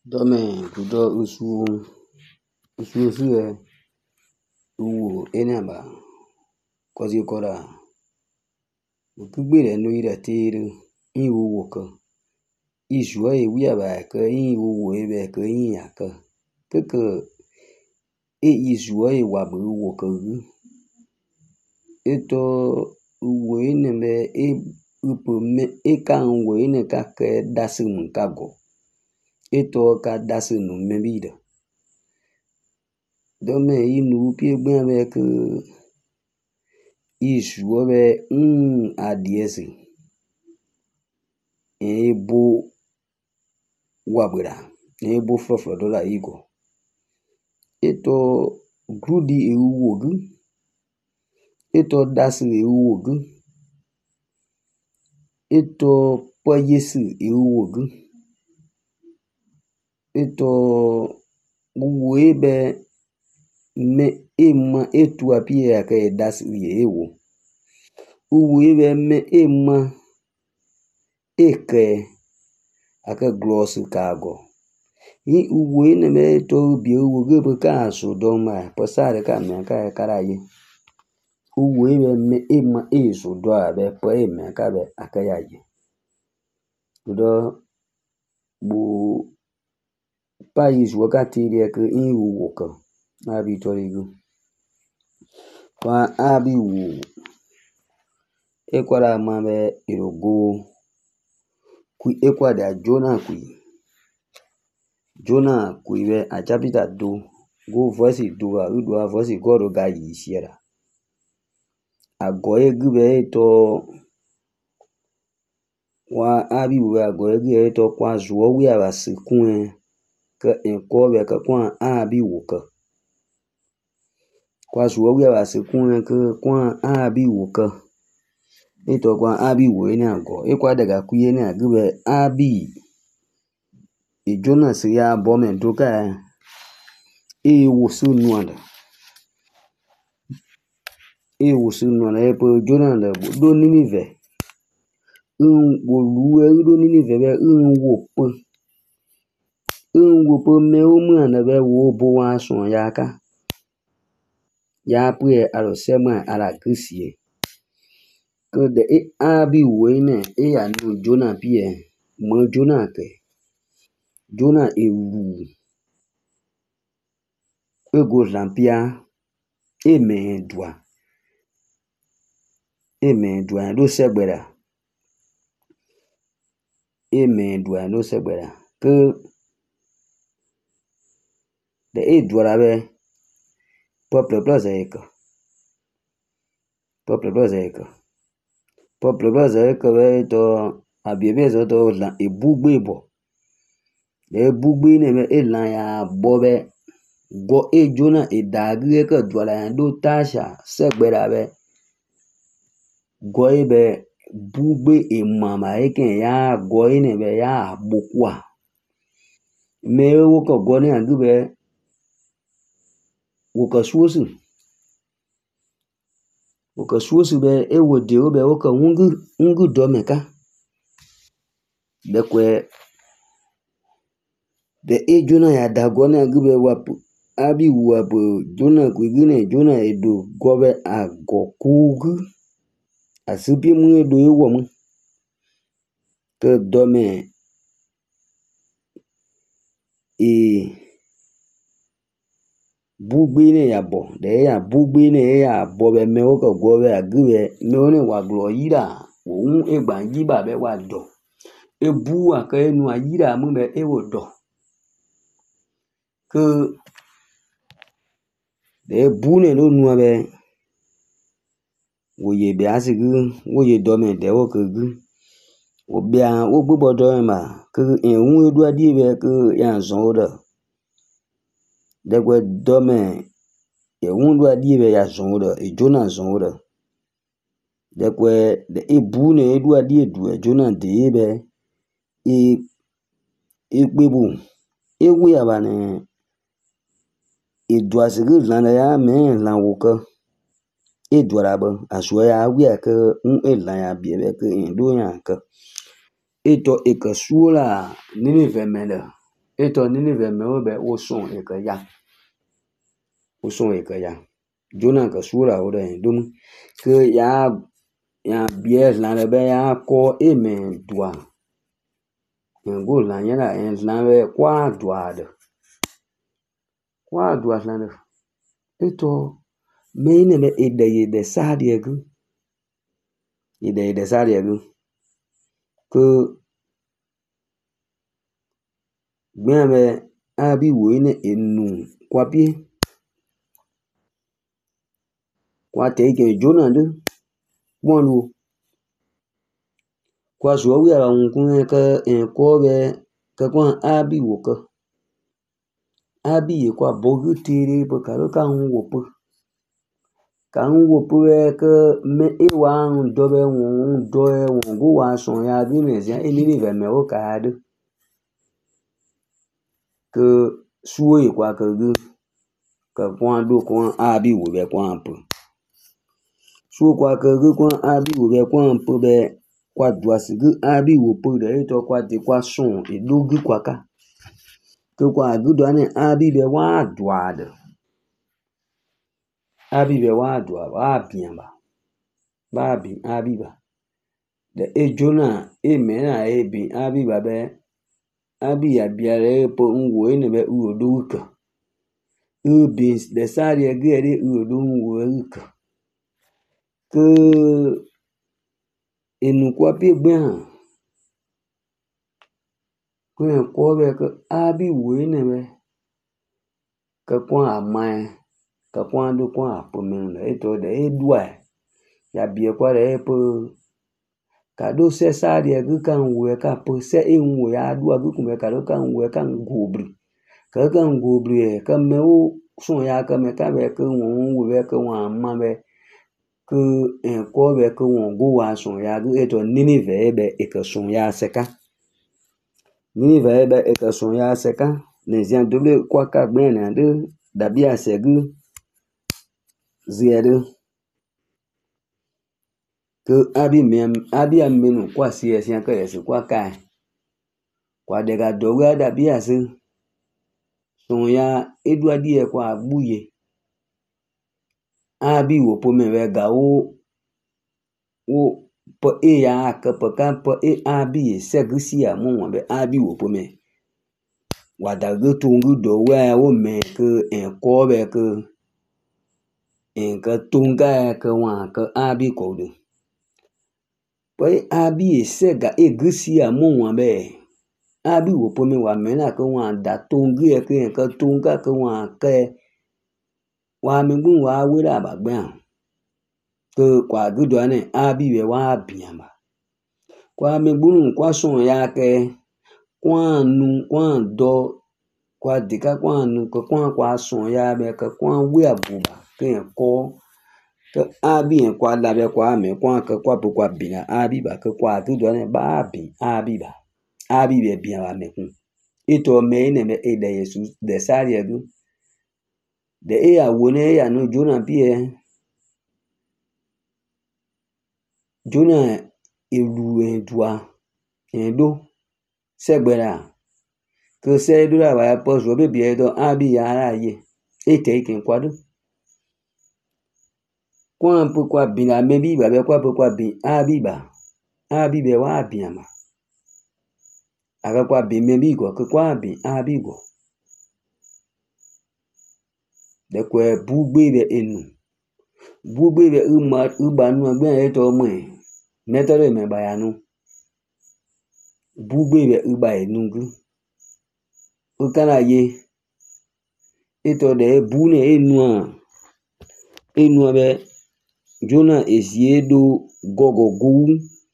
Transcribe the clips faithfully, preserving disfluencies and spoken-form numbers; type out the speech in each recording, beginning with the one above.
Dome kudo usu usu usu uwu enaba kozi kora ukugbe no ira tiru iwu woka isua ewi aba ka iwu wo ebe ka iya ka keke e isua e wabu woka gu eto uwe nebe e upo me e ka uwe ne ka ke dasin kago eto ka dasin membida dome inu pie gbe be ke isua be un adiesi ebo wabura ebo floflo dola igo eto grudi ewu wogu eto dasin ewu wogu eto payesi ewu wogu eto uwe be me ema etu apie aka dasi ewo uwe be me ema eke aka gloss kago i uwe ne me to bi uwe be ka so do ma pasare ka me ka karaye uwe be me ema ezo do abe po eme ka be aka yaye do bu pais wakati ile ke iwu woka abi torigu kwa abi wu ekwara mabe irogo ku ekwada jona ku jona ku ibe achapita do go voice do a udo a voice goro ga yisiera agoye gube to wa abi wu agoye gube to kwa zuo wi abasikun ke enko be ke kwa abi woka kwa zuo wi abasikun ke kwa abi woka eto kwa abi wo ni ago ekwa daga kuye ni agube abi e jonas ya bome doka e wo sunu anda e wo sunu anda e po jonas do ninive un wo lu e do ninive be un wo po un wo po me o mu anda be wo bo wa sun ya ka ya pu e aro sema ala krisie que de e abi wo ne e ya no jonas pie mo jonas ke jona ewu ego lampia eme dua eme dua do segbera eme dua do segbera que de e dua be peuple place eka peuple place eka peuple place eka be to abiebe zo to la ebugbe bo e bugbe ne me e la ya bobe go e jona e dagre ke dwala do tasha segbera be go e be bugbe e mama e ken ya go e ne be ya bokwa me wo ko go ne agube wo ko suosu wo ko suosu be e wo de wo be wo ko ungu ungu do meka de kwe de e jona ya dago ne agube wapu abi wapu jona kwigine jona edo gobe agokugu asipi mu edo ewo mu ke dome e bugbe ne ya bo de ya bugbe ne ya bo be me wo ko gobe agube me one wa glo yira wo un e gbanji ba be wa do e bu aka enu ayira mu be e wo do que de bu ne lo nu be wo ye be asigu wo ye do me de wo ke gu wo bia wo gbo do ma ke en un edu adi be ke ya zon do de gwe do me e un do adi be ya zon do e jona zon do de gwe de e bu ne edu adi edu e jona de be e e gbebu e wi aba ne e do asigu lan ya me lan wo ke e do ra ba aso ya wi ke un e lan ya bi be ke en do ya ke eto e ke suola nini vemele eto Ninive me obe oson ekaya oson ekaya Jonah ka sura ore dum ke ya ya bies la be ya ko amen dua ngo la yana en la be kwa dua de kwa dua la de eto me ne be ede de sadi egu ede de sadi egu ke gbe abi wo ne enu kwa pie kwa te ke Jonah de won lu kwa so wi ara un kun ke en ko be ke kwa abi wo ke abi kwa bogu tiri pe ka ka un wo pe ka un wo pe ke me e wa un do be un do e un go wa son ya bi me sia e ni ve me o ka de ke suo e kwa ke gu ke kwa do kwa abi wo be kwa pe suo kwa ke gu kwa abi wo be kwa pe be kwa dua si gu abi wo pe de to kwa de kwa son e do gu kwa ka ke kwa gu do ne abi be wa dua de abi be wa dua wa bien ba ba bi abi ba de e Jonah e me na e bi abi ba be abi ya biare po nwo e ne be u do ka u bi de sari e gere u do nwo ka ke enu kwa pe gbe han ko en ko be ke abi wo e ne be ke kwa amai ke kwa do kwa po me le e to de e dua ya bi e kwa de po ka do se sari e gu kan wo ka po se e nwo ya dua gu kun be ka do kan wo kan gobri ka kan gobri e ka me o son ya ka me ka be ke won wo be ke won ma be ke en ko be ke won go wa son ya gu e to Ninive e be e ke son ya se ka Ninive e be e ke son ya se ka ne zian doble kwa ka gbe na de da bi ase gu ziede ke abi me abi amenu kwa si e sian ke ese kwa ka kwa de ga do ga da bi ase son ya edu adi e kwa agbuye abi wo po me we ga o wo po e ya ka po ka po e abi se gu si a mo won be abi wo po me wa da gu tungu do we o me ke en ko be ke en ka tunga ke wa ke abi ko do po e abi se ga e gu si a mo won be abi wo po me wa me na ke wa da tungu e ke en ka tunga ke wa ke wa mi gun wa we ra ba gbe an ke kwa gu do ne abi be wa bian ba kwa mi gun kwa son ya ke kwa nu kwa do kwa dika kwa nu ke kwa kwa son ya be ke kwa we abuba ke ko ke abi en kwa la be kwa me kwa ke kwa po kwa bina abi ba ke kwa gu do ne ba bi abi ba abi be bian ba me kun ito me ne me e de Yesu de sari edu de e ya wo ne ya no Jonah bi e Jonah elu edua endo segbera ke se dura wa po so be bi edo abi ya ara ye ete ike kwado kwa po kwa bi na me bi ba be kwa po kwa bi abi ba abi be wa bi ama aga kwa bi me bi go ke kwa bi abi go de kwe bugbe be enu bugbe be uma uba nu agbe eto mo e metore me ba ya nu bugbe be uba enungu o kana ye eto de bu ne enu a enu be Jonah esiedo gogogu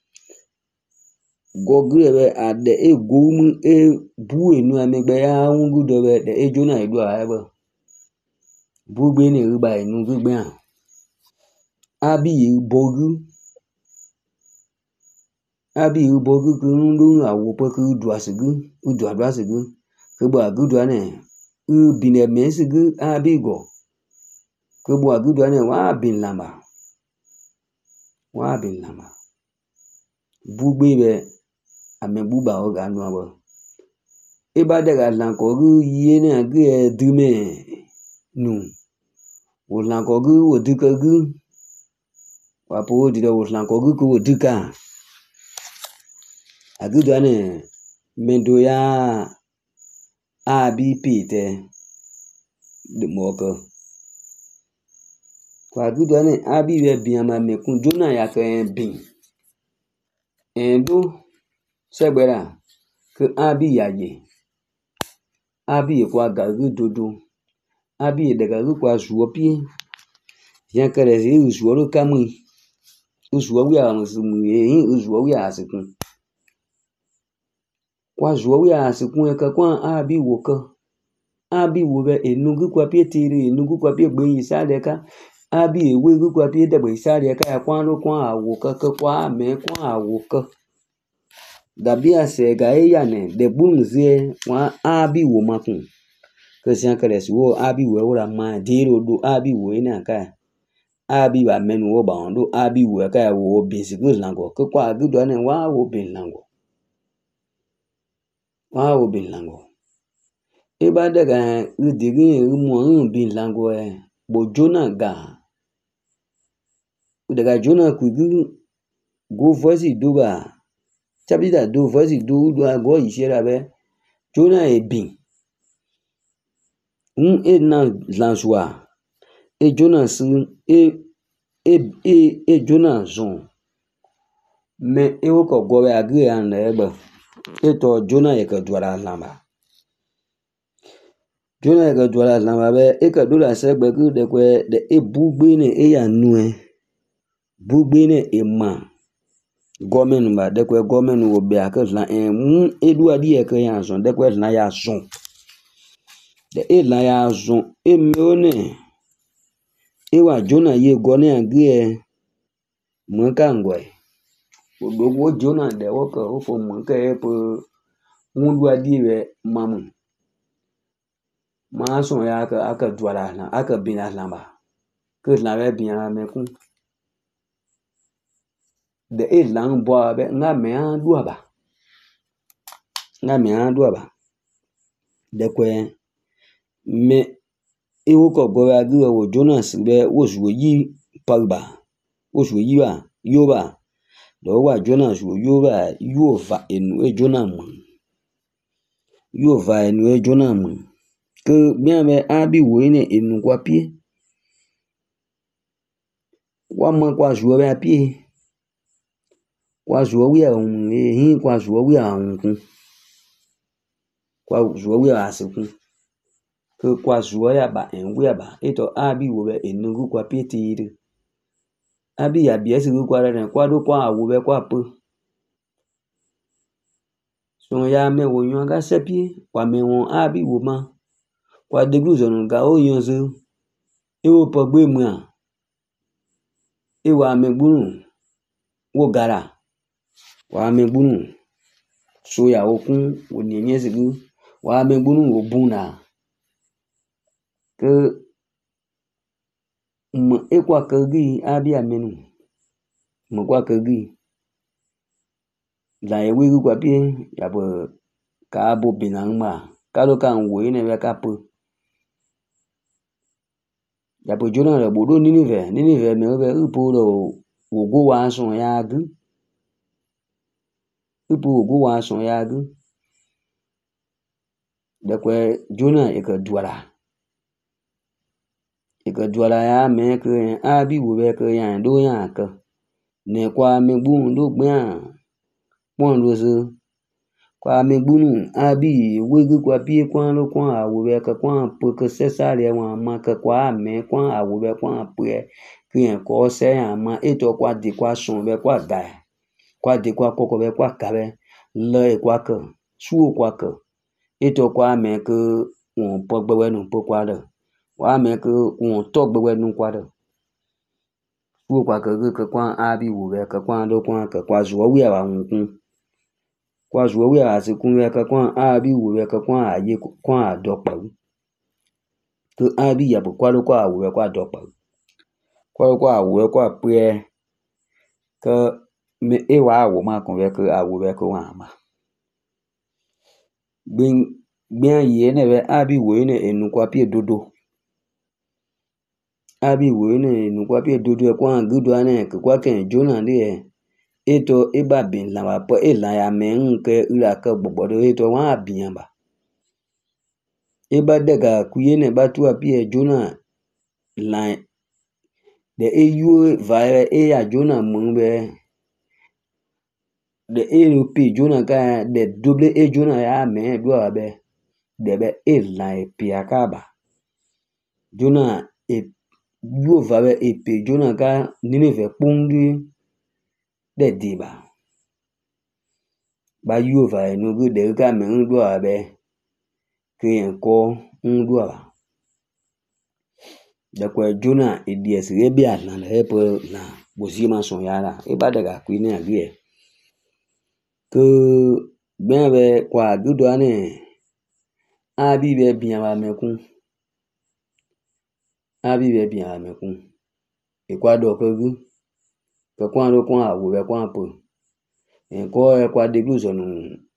gogu be ade e gomu e bu enu amegbe ya ungu do be de e Jonah edu a ebe bugbe ne uba enungu gbe an abi bogu abi bogu ku ndu awo pe ku du asigu udu adu asigu ke bo agudu ane u bine mesigu abi go ke bo agudu ane wa bin lama wa bin lama bugbe be ame buba o ga nu abo e ba de ga lan ko gu ye ne gu e du me nu wo lan ko gu wo du ka gu wa po di do wo lan ko gu ko wo du ka a gu do ne men do ya a bi pi te de mo ko kwa gu do ne a bi be bi ma me kun do na ya ke bin en do se gbera ke a bi ya je a bi kwa ga gu do do a bi de ga gu kwa zuo pi yan kere zi zuo ro ka mu zuo wi a su mu ye zuo wi a se kun kwa zuo wi a se kun e ka kwa a bi wo ko a bi wo be enu gu kwa pi ti ri enu gu kwa pi gbe yi sa de ka a bi ewe gu kwa pi de gbe sa de ka ya kwa ro kwa a wo ko ko kwa me kwa a wo ko dabi a se ga e ya ne de bun zie wa a bi wo ma kun ke sian kere si wo a bi wo ra ma de ro do a bi wo ina ka a bi ba menu wo ba on do a bi wo ka ya wo bi si gu lan ko ko kwa gu do ne wa wo bin lan ko wa wo bin lan ko e ba de ga u di gi u mo un bin lan ko e bo jona ga u de ga jona ku gu go voice do ba chapita do voice do do go yi se ra be jona e bin un e na lan joa e jona su e e e e jona zon me e wo ko go be agri an le gbe e to jona e ka dwara lamba jona e ka dwara lamba be e ka do la se gbe ku de kwe de e bugbe ne e ya nu e bugbe ne e ma gomen ba de kwe gomen wo be aka la en mu e do adi e ka ya zon de kwe la ya zon de e la ya zon e me one e wa jona ye go ne agri e mo ka ngwe odogwo jona de wo ko o fo mo ke e po mu do adi be mamu ma so ya ka aka dwara na aka bin la ba ke la be bin me ku de e lang bo be nga me an do ba nga me an do ba de kwe me e wo ko go ya gu wo jonas be wo su yi pagba wo su yi ba yo ba do wa jonas wo yo ba yo va enu e jona mu yo va enu e jona mu ke bien me abi wo ne enu kwa pie wa ma kwa zo be pie kwa zo wi a un e hin kwa zo wi a un kun kwa zo wi a se kun ke kwa zo ya ba en wi ba e to abi wo be enu gu kwa pie ti ri abi ya bi esi gu kwa re kwa do kwa wo be kwa pu so ya me wo yan ga se pie kwa me won abi wo ma kwa de glu zo ga o yan zo e wo po gbe mu a e wa me gburu wo gara wa me gburu so ya okun wo ni yen se gu wa me gburu wo bun na ke mo e kwa ke gi abi amenu mo kwa ke gi la e wi gu kwa pie ya bo ka bo binang ma ka lo kan wo ne be ka pu ya bo jona re bo do ninive ninive me be upo lo wo go wa so ya gu upo wo go wa so ya gu de kwe jona e ka duara e ka duara ya me ke abi wo be ke ya do ya ka ne kwa me bu ndo gbe a pon lo so kwa me gbunu abi we gu kwa pie kwa lo kwa awo be ka kwa pu ke se sa le wa ma ke kwa me kwa awo be kwa pu e ki en ko se ya ma e to kwa di kwa sun be kwa da kwa di kwa koko be kwa ka be le e kwa ke su kwa ke e to kwa me ke won po gbe we nu po kwa de wa me ke won to gbe we nu kwa de su kwa ke ke kwa abi wo be ke kwa lo kwa ke kwa zo wi a won kun kwa zo wi a se kun ya ka kwa abi wo ya ka kwa aye kwa adopa to abi ya bo kwa lo kwa wo ya kwa adopa kwa lo kwa wo ya kwa pe ke me e wa wo ma kun ya ka awo ya ka wa ma bin bien yene be abi wene enukwa pie dodo abi wene enukwa pie dodo kwa gudu ane kwa ken jona de eto eba bin la ba po e la ya men ke ura ka gbogboro eto wa bian ba eba daga kuyene ba tu apie jona la de eyu va e ya jona mun be de e pi jona ka de double e jona ya men do abe de be e la e pi akaba jona e yu va be e pi jona ka nini ve pungi de diba ba yu va e no gu de ka men do abe ke en ko un do aba de kwa jona e dies re bia na le po na bosi ma son ya la e ba daga kwini agye ke ben be kwa gudu ane abi be bian ba mekun abi be bian ba mekun e kwa do ko gu ke kwa ro kwa awu be kwa po en ko e kwa de glu so nu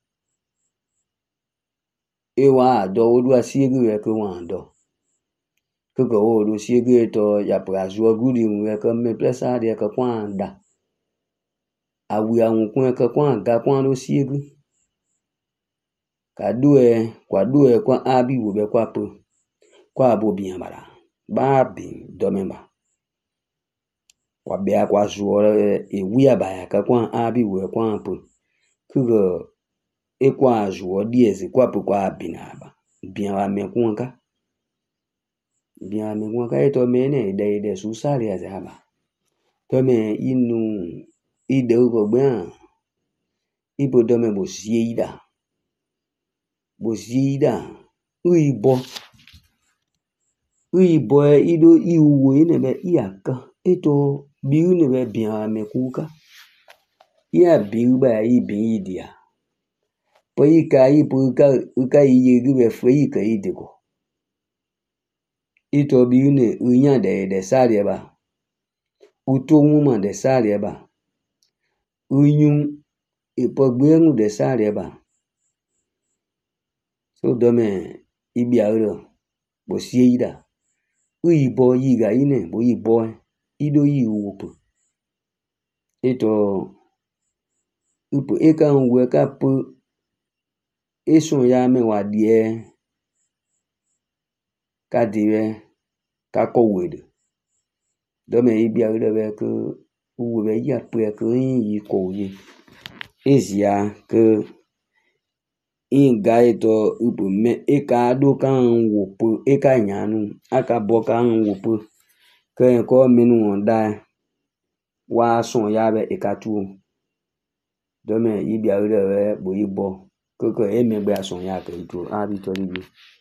e wa do o du asi gu e ko wa do ke ko o du si gu e to ya pra zo gu di mu e ko me plesa de ko kwa da awu awun kun e ko kwa ga kwa ro si gu ka du e kwa du e kwa abi wo be kwa po kwa bo bian bara ba bi do me ba kwa bia kwa zo e wi aba ya ka kwa abi wo e kwa po ke go e kwa zo dies kwa po kwa bina ba bian ba me kun ka bian me kun ka e to me ne de de su sa ri za ba to me inu ide go gbe ibo do me bo si ida bo si ida uibo uibo e ido iwo ine be iaka eto bi une be bian me kuka ya bi ba i bi idia po ika i po ka ka i ye gu be fo ika i de ko ito bi une unya de de sare ba uto nwuma de sare ba unyun ipo gbe nu de sare ba so do me ibi aro bo si ida uibo yi ga ine bo ibo ido yi upo eto upo eka nwe ka po esun ya me wa die ka dire ka ko wede do me ibi aro be ko uwo be ya po e ko yin yi ko yi ezia ke in ga eto upo me eka do kan wo po eka nyanu aka bo kan wo po ke ko minu onda wa son ya be eka tu do me ibi aro be bo ibo koko e me gbe ason ya ke tu abi to ri